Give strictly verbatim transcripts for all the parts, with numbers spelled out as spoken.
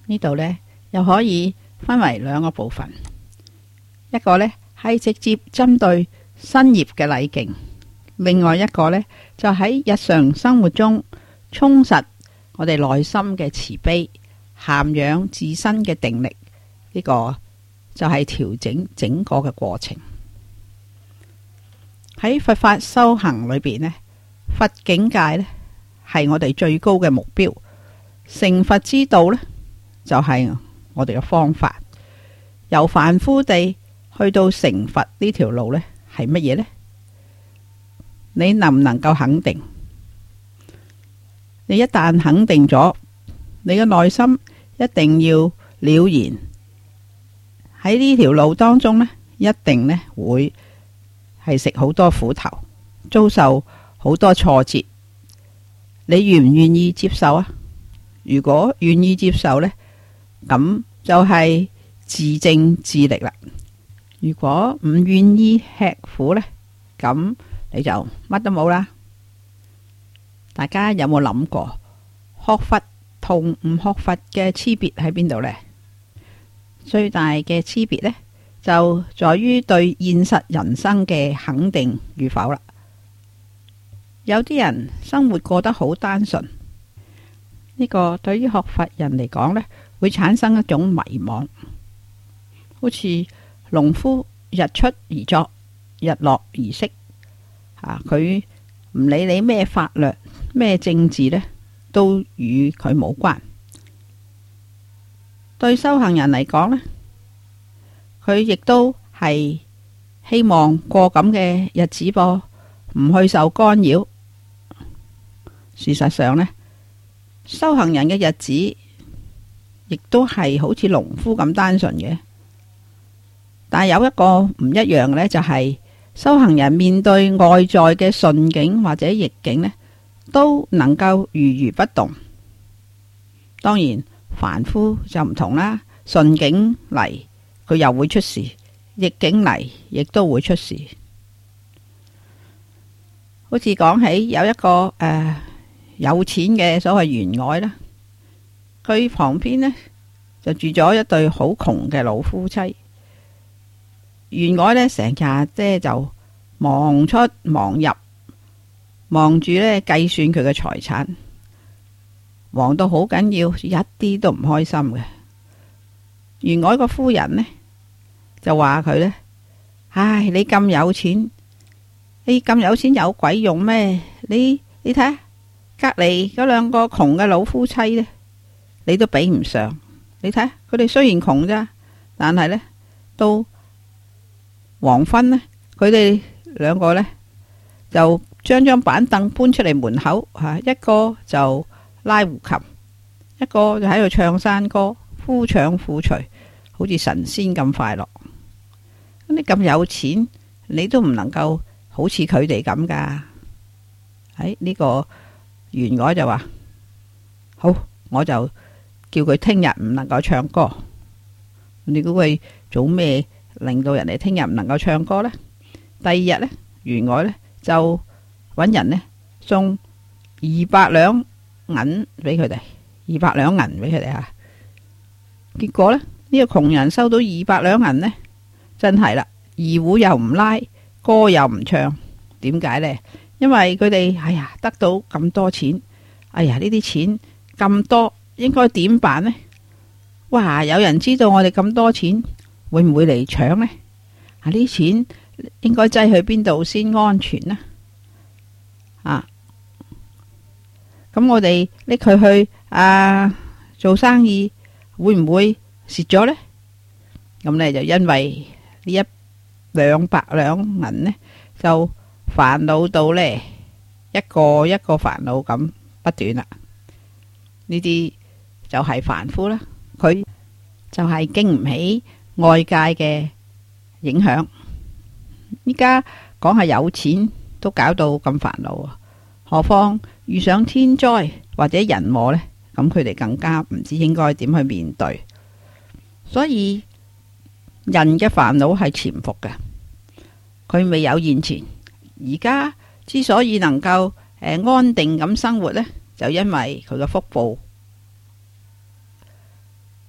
呢度呢，又可以分為兩個部分，一個呢係直接針對新業嘅禮敬，另外一個呢就喺日常生活中充實我哋內心嘅慈悲，涵養自身嘅定力。呢個就係調整整個嘅過程。喺佛法修行裏邊呢，佛境界呢係我哋最高嘅目標，成佛之道呢就係我哋嘅方法。由凡夫地去到成佛呢條路呢係乜嘢呢？你能唔能夠肯定？你一旦肯定咗，你嘅內心一定要了然，喺呢條路當中呢，一定呢會係食好多苦頭，遭受好多挫折。你願唔願意接受啊？如果願意接受呢，咁就係自證自力啦。如果唔願意吃苦呢，咁你就乜都冇啦。大家有冇諗過學佛同唔學佛嘅區別喺邊度呢？最大嘅區別呢，就在於對現實人生嘅肯定與否啦。有啲人生活過得好單純，呢個對於學佛人嚟講呢，會產生一種迷惘，好似農夫日出而作，日落而息。啊，佢唔理你咩法律咩政治呢，都與佢冇關。對修行人嚟講呢，佢亦都係希望過咁嘅日子噃，唔去受干擾。事實上呢，修行人嘅日子亦都係好似農夫咁單純嘅，但係有一個唔一樣嘅呢，就係修行人面對外在嘅順境或者逆境呢，都能夠如如不動。當然凡夫就唔同啦，順境嚟佢又會出事，逆境嚟亦都會出事。好似講起有一個誒、呃、有錢嘅所謂員外啦，佢旁邊呢就住咗一對好窮嘅老夫妻。員外呢成日即係就忙出忙入，忙住呢計算佢嘅財產，忙到好緊要，一啲都唔開心嘅。員外個夫人呢就話佢呢：唉，你咁有錢，你咁有錢有鬼用咩？你你睇下隔籬嗰兩個窮嘅老夫妻呢，你都比唔上。你睇下佢哋雖然窮咋，但係呢到黃昏呢，佢哋兩個呢就將張板凳搬出嚟門口，吓，一個就拉胡琴，一個就喺度唱山歌，夫唱婦隨，好似神仙咁快樂。咁你咁有錢，你都唔能夠好似佢哋咁噶。喺呢個員外就話：好，我就叫佢聽日唔能夠唱歌。你估佢做咩令到人哋聽日唔能夠唱歌呢？第二日呢，員外呢就揾人呢送二百兩銀俾佢哋，二百兩銀俾佢哋吓。結果呢，呢個窮人收到二百兩銀呢，真係啦，二胡又唔拉，歌又唔唱。點解呢？因為佢哋哎呀得到咁多錢，哎呀呢啲錢咁多，應該點辦呢？哇！有人知道我哋咁多錢，會唔會嚟搶呢？啊，呢啲錢應該擠去邊度先安全呢？啊，咁我哋拎佢去啊做生意，會唔會蝕咗呢？咁呢就因為呢一兩百兩銀呢，就煩惱到呢一個一個煩惱咁不斷啦。呢啲就係凡夫啦，佢就係經唔起外界嘅影響。依家講係有錢都搞到咁煩惱，何況遇上天災或者人禍呢？咁佢哋更加唔知應該點去面對。所以人嘅煩惱係潛伏嘅，佢未有現前。而家之所以能夠誒安定咁生活呢，就因為佢嘅福報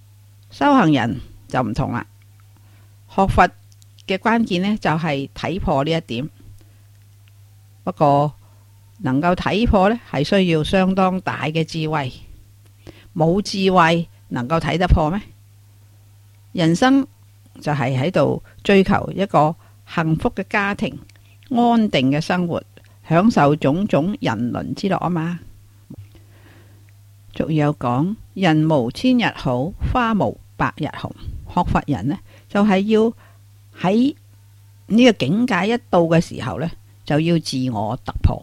修行人就唔同啦，學佛嘅關鍵呢，就係睇破呢一點。不過能夠睇破呢，係需要相當大嘅智慧。冇智慧能夠睇得破咩？人生就係喺度追求一個幸福嘅家庭、安定嘅生活，享受種種人倫之樂啊嘛。俗語有講：人無千日好，花無百日紅。學佛人呢，就係要喺呢個境界一到嘅時候呢，就要自我突破，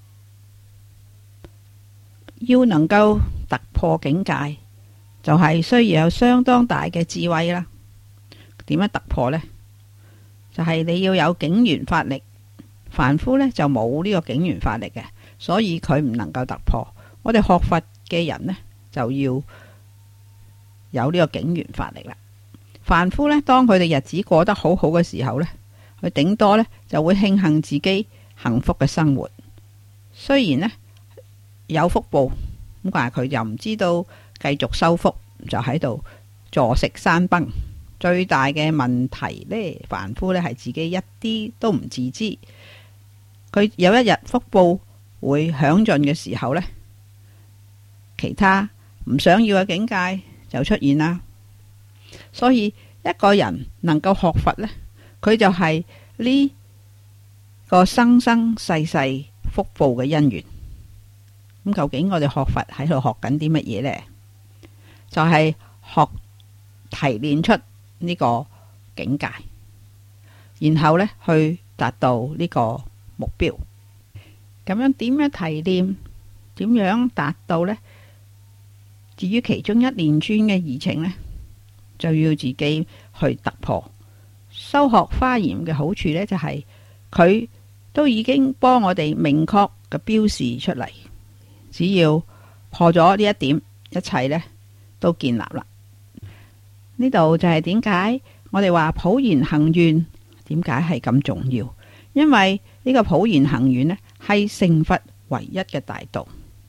要能夠突破境界，就係需要有相當大嘅智慧啦。點樣突破呢？就係你要有境緣法力，凡夫呢就冇呢個境緣法力嘅，所以佢唔能夠突破。我哋學佛嘅人呢，就要有呢個境緣法力啦。凡夫呢，當佢哋日子過得好好嘅時候呢，佢頂多呢就會慶幸自己幸福嘅生活。雖然呢有福報，咁但係佢又唔知道繼續修福，就喺度坐食山崩。最大嘅問題呢，凡夫呢係自己一啲都唔自知。佢有一日福報會享盡嘅時候呢，其他唔想要嘅境界就出現啦。所以一個人能夠學佛呢，佢就係呢個生生世世福報嘅因緣。咁究竟我哋學佛喺度學緊啲乜嘢呢？就係學提煉出呢個境界，然後呢去達到呢個目標。咁樣點樣提煉？點樣達到呢？至於其中一連串嘅議程呢，就要自己去突破。修學華嚴嘅好處呢，就係佢都已經幫我哋明確嘅標示出嚟。只要破咗呢一點，一切呢都建立啦。呢度就係點解我哋話普賢行願點解係咁重要？因為呢個普賢行願呢係成佛唯一嘅大道。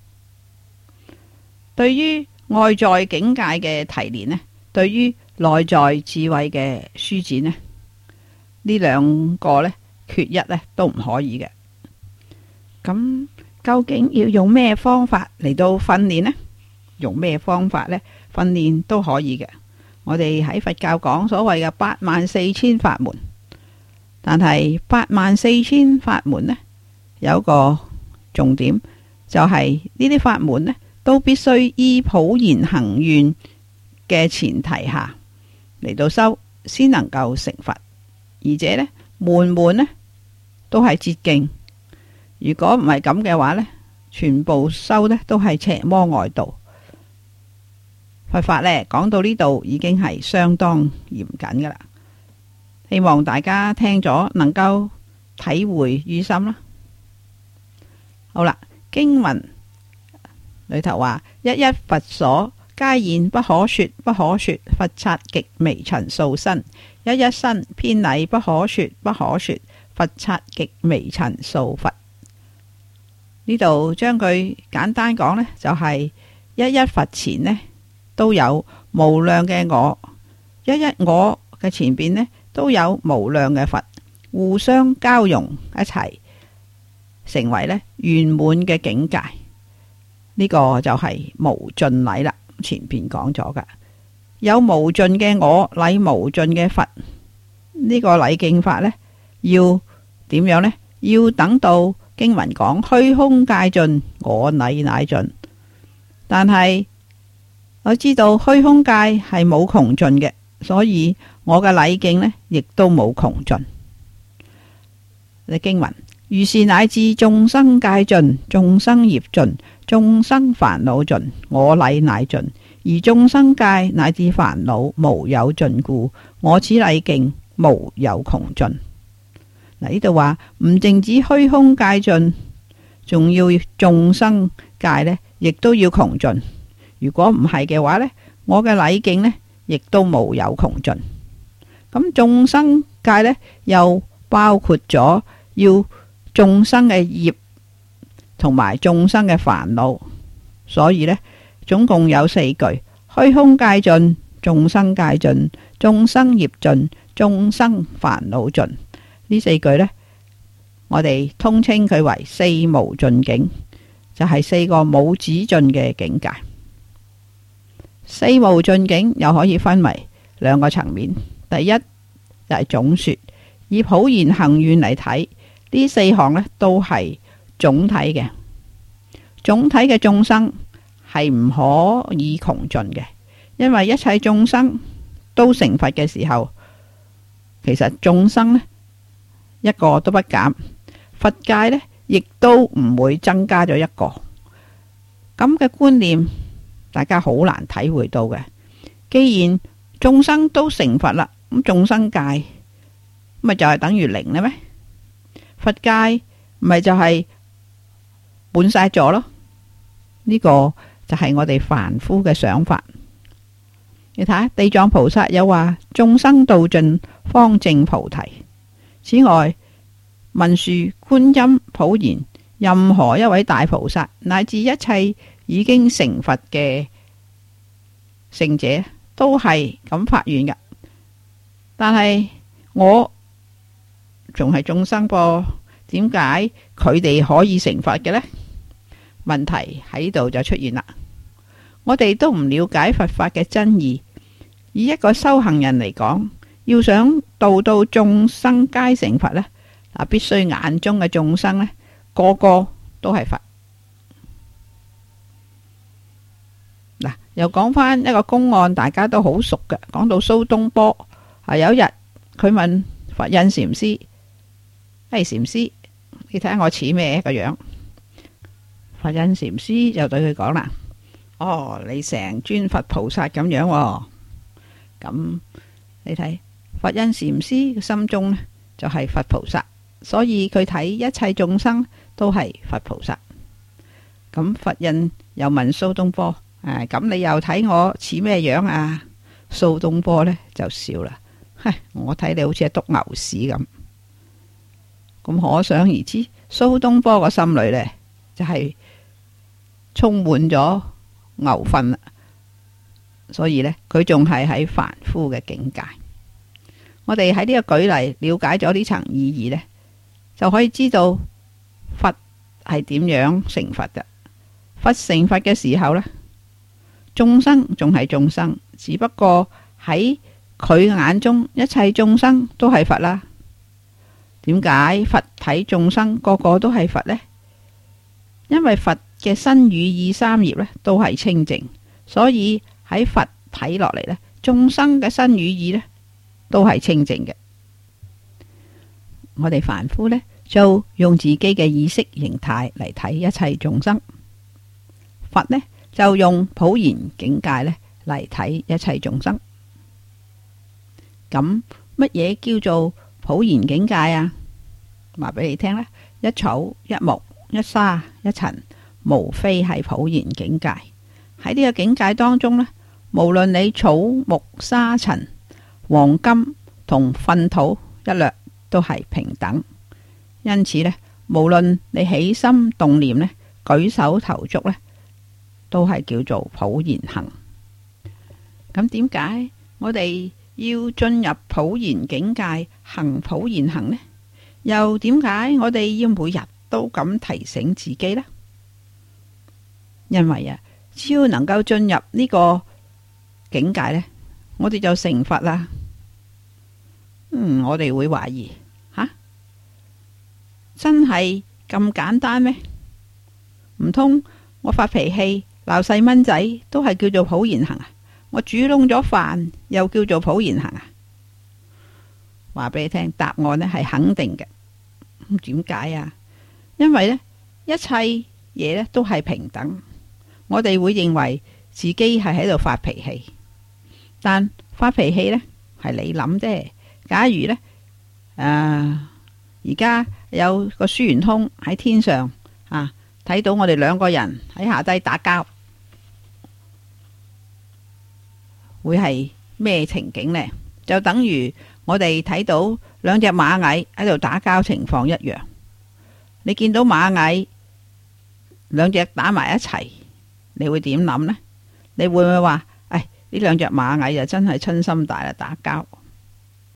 對於外在境界嘅提煉呢，對於內在智慧嘅舒展呢，呢兩個呢缺一呢都唔可以嘅。咁究竟要用咩方法嚟到訓練呢？用咩方法呢？訓練都可以嘅。我哋喺佛教講所謂嘅八萬四千法門，但係八萬四千法門呢，有個重點，就係呢啲法門呢都必須依普賢行願嘅前提下嚟到修，先能夠成佛。而且呢，門門呢都係捷徑。如果唔係咁嘅話呢，全部修呢都係邪魔外道。佛法呢講到呢度已經係相當嚴謹噶啦，希望大家聽咗能夠體會於心啦。好啦，經文裏頭話：一一佛所，皆現不可說，不可說。佛剎極微塵數身，一一身遍禮不可說，不可說。佛剎極微塵數佛。呢度將佢簡單講呢，就係、是、一一佛前呢都有無量嘅我，一一我嘅前邊呢都有無量嘅佛，互相交融一齊，成為呢圓滿嘅境界。呢、這個就係無盡禮啦。前邊講咗噶，有無盡嘅我禮無盡嘅佛。呢、這個禮敬法呢，要點樣呢？要等到經文講虛空界盡，我禮乃盡。但係我知道虛空界係冇窮盡嘅，所以我嘅禮敬呢亦都冇窮盡。你經文如是乃至眾生界盡，眾生業盡，眾生煩惱盡，我禮乃盡。而眾生界乃至煩惱無有盡故，我此禮敬無有窮盡。嗱，呢度話唔淨止虛空界盡，仲要眾生界呢亦都要窮盡。如果唔係嘅話呢，我嘅禮敬呢亦都無有窮盡。咁眾生界呢又包括咗要眾生嘅業同埋眾生嘅煩惱，所以呢總共有四句：虛空界盡， 眾生戒盡，眾生業盡，眾生煩惱盡。呢四句呢，我哋通稱佢為四無盡境，就係四個冇止盡嘅境界。四無盡境又可以分為兩個層面，第一就係總說，以普賢行願嚟睇，呢四項呢都係總體嘅，總體嘅眾生係唔可以窮盡嘅，因為一切眾生都成佛嘅時候，其實眾生呢一個都不減，佛界呢亦都唔會增加咗一個，咁嘅觀念大家好難體會到嘅。既然眾生都成佛啦，咁眾生界咪就係等於零啦咩？佛界咪就係滿晒咗咯？呢個就係我哋凡夫嘅想法。你睇下地藏菩薩有話眾生度盡方證菩提。此外，文殊、觀音、普賢，任何一位大菩薩，乃至一切已經成佛嘅聖者，都係咁發願㗎。但係我仲係眾生噃，點解佢哋可以成佛嘅呢？問題喺度就出現啦。我哋都唔了解佛法嘅真義，以一個修行人嚟講，要想度到眾生皆成佛呢，嗱，必須眼中嘅眾生呢，個個都係佛。嗱，又講翻一個公案，大家都好熟嘅，講到蘇東坡啊，有一日佢問佛印禪師：哎，禪師，你睇下我似咩個樣？佛印禪師就對佢講啦：哦，你成尊佛菩薩咁樣喎。咁你睇佛印禪師嘅心中呢，就係佛菩薩，所以佢睇一切眾生都係佛菩薩。咁佛印又問蘇東坡：誒，咁你又睇我似咩樣啊？蘇東坡呢就笑啦：唉，我睇你好似係篤牛屎咁。咁可想而知，蘇東坡個心裏呢，就係充滿咗牛糞啦。所以呢，佢仲係喺凡夫嘅境界。我哋喺呢個舉例了解咗呢層意義呢，就可以知道佛係點樣成佛嘅。佛成佛嘅時候呢，眾生仲係眾生，只不過喺佢眼中，一切眾生都係佛啦。點解佛睇眾生個個都係佛呢？因為佛嘅身語意三業呢都係清淨，所以喺佛睇落嚟呢，眾生嘅身語意呢都係清淨嘅。我哋凡夫呢，就用自己嘅意識形態嚟睇一切眾生，佛呢就用普賢境界呢嚟睇一切眾生。咁乜嘢叫做普賢境界啊？話俾你聽啦，一草一木一沙一塵，無非係普賢境界。喺呢個境界當中呢，無論你草木沙塵、黃金同糞土一律都係平等。因此呢，無論你起心動念呢，舉手投足呢，都係叫做普賢行。咁點解我哋要進入普賢境界行普賢行呢？又點解我哋要每日都咁提醒自己呢？因為啊，只要能夠進入呢個境界呢，我哋就成佛啦。嗯，我哋會懷疑吓，真係咁簡單咩？唔通我發脾氣鬧細蚊仔都係叫做普賢行啊？我煮燶咗飯又叫做普賢行啊？話俾你聽，答案呢係肯定嘅。咁點解啊？因為呢一切嘢呢都係平等，我哋會認為自己係喺度發脾氣，但發脾氣呢係你諗啫。假如呢，誒而家有個孫悟空喺天上啊，睇到我哋兩個人喺下低打交，會係咩情景呢？就等於我哋睇到兩隻螞蟻喺度打交情況一樣。你見到螞蟻兩隻打埋一齊，你會點諗呢？你會唔會話，誒， 呢兩隻螞蟻就真係親心大啦打交。